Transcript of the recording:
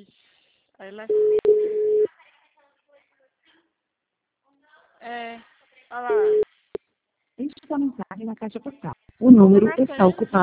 Ixi, aí lá. É, olha lá. Deixe sua mensagem na caixa postal. O número está ocupado.